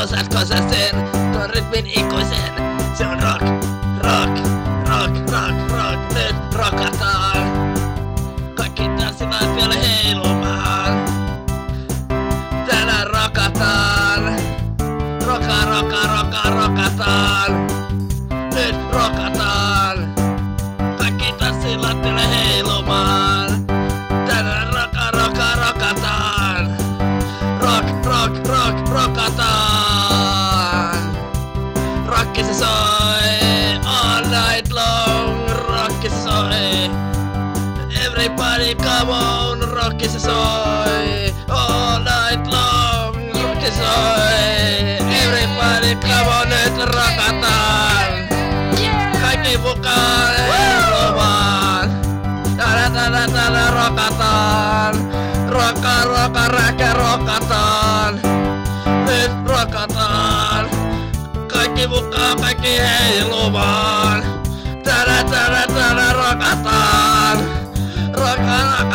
osaatko sä sen? Tuon rytmin ikuisen. Se on rock, rock, rock, rock, rock. Nyt rockataan. Kaikki tanssivat vielä heilumaan. Tänään rockataan. Rockataan. Nyt rockataan. Kaikki tanssivat vielä heilumaan. Tänään rockataan. Rockataan. Rocki se soi all night long. Rocki se soi. Everybody come on. Rocki se soi all night long. Rocki se soi. Everybody come on. Nyt rockataan. Kaikki mukaan heilumaan. Tänään rockataan. Rockataan. Nyt rockataan. Kaikki mukaan, kaikki heilumaan. Tänään rockataan.